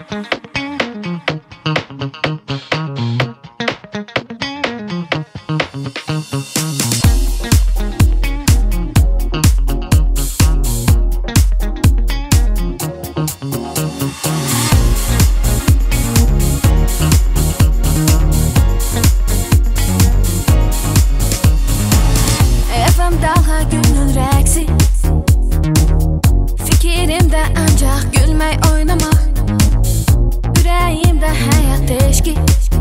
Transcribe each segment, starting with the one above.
Dalga günün reksi, fikrimde ancak gülmey oynamak, yüreğimde hayat teşki,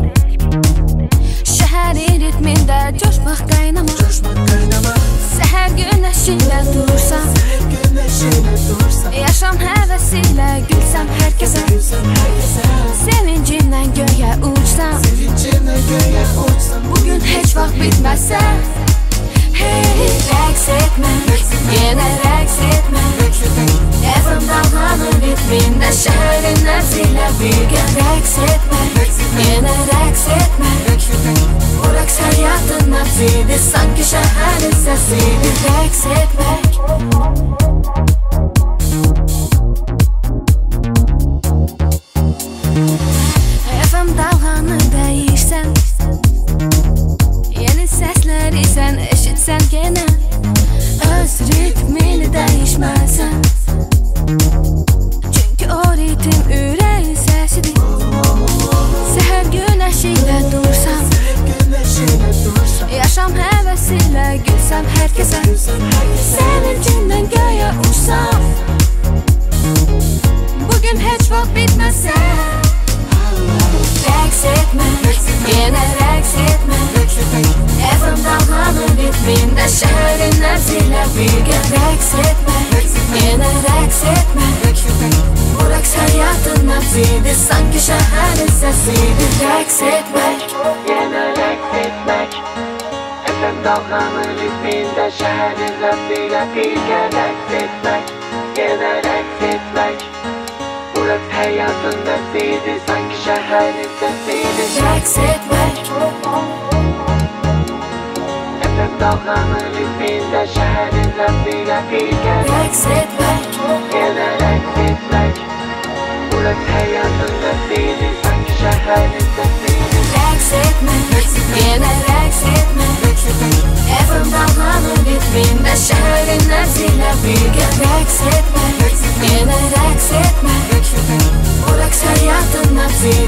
şehrin ritminde coşmak kaynamak, seher güneşiyle dursam, yaşam hevesiyle gülsem herkese, sevincinden göğe uçsam, bugün hiç vakt bitmezse. Hey, raks etme, yine raks etme. FM dalganın ritminde şehrin nefsiyle büyügen. Raks etme, yine raks etme. Bu raks hayatın nefsiydi, sanki şehrin sesiydi. Raks etmek. FM dalganı değişsen, yeni sesleri sen eşitsen gene, öz ritmini değişmezsen. Çünkü o ritim yüreğin sesidir. Seher güneşiyle dursam, yaşam hevesiyle gülsem herkese, sevincinden göğe uçsam, bugün hiç vakt bitmezse. Raks etme, yine raks etme. FM dalganın ritminde şehrin nefsiyle büyügen. Raks etme, yine raks etme. Bu raks hayatın nefsiydi, sanki şehrin sesiydi. Raks etmek, yine raks etmek. FM dalganın ritminde şehrin nefsiyle büyügen. Raks etmek, yine raks etmek. Bu raks hayatın nefsiydi, sanki şehrin sesiydi. raks etmek. FM dalganın ritminde şehrin nefsiyle büyügen. Raks etmek, yine raks etmek. Bu raks hayatın nefsiydi, sanki şehrin sesiydi. raks etmek, yine raks etmek. FM dalganın ritminde şehrin nefsiyle büyügen. Raks etmek, yine raks etmek. Bu raks hayatın nefsiydi.